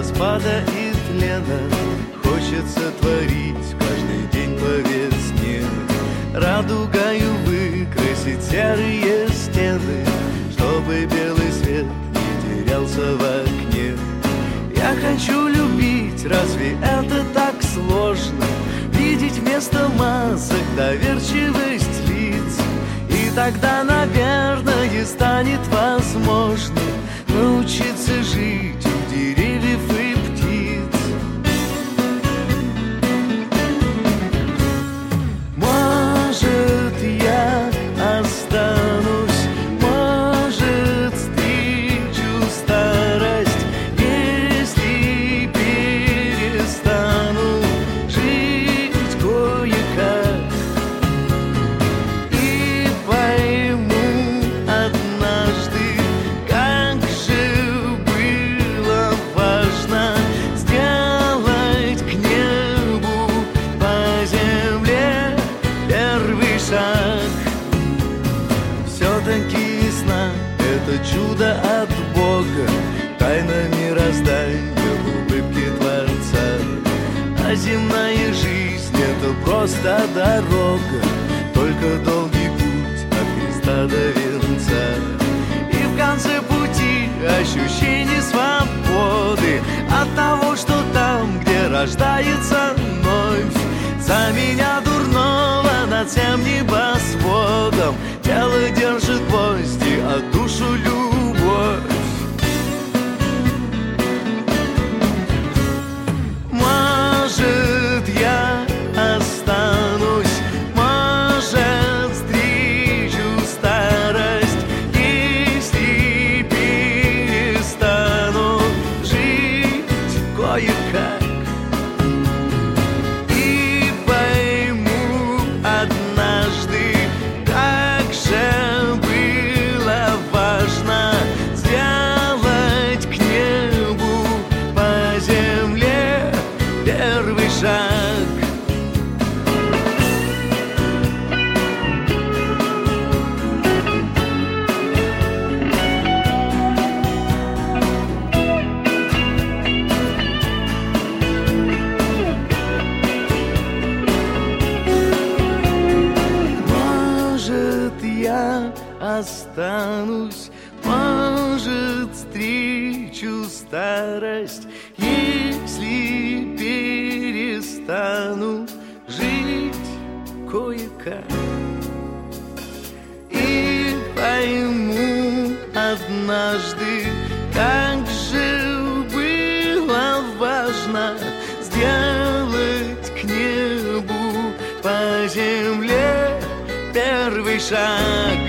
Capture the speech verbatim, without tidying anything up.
распада и тлена хочется творить каждый день по весне. Радугою выкрасить серые стены, чтобы белый свет не терялся в окне. Я хочу любить, разве это так сложно? Видеть вместо масок доверчивость лиц. И тогда, наверное, станет возможно научиться жить у деревьев и птиц. Может, я останусь, может, встречу старость, если перестану жить кое-как. И пойму однажды, как же было важно сделать к небу по земле первый шаг. Все-таки весна — это чудо от Бога, тайна мироздания в улыбке Творца. А земная жизнь — это просто дорога, только долгий путь от Христа до венца. И в конце пути ощущение свободы от того, что там, где рождается вновь, за меня дурного над всем небосводом тело держит гвозди, а душу любовь. Может, я останусь, может, встречу старость, если перестану жить кое-как. И пойму однажды, как же было важно сделать к небу по земле первый шаг. Может, я останусь, может, встречу старость, если перестану жить кое-как. И пойму однажды, как же было важно сделать к небу по земле первый шаг.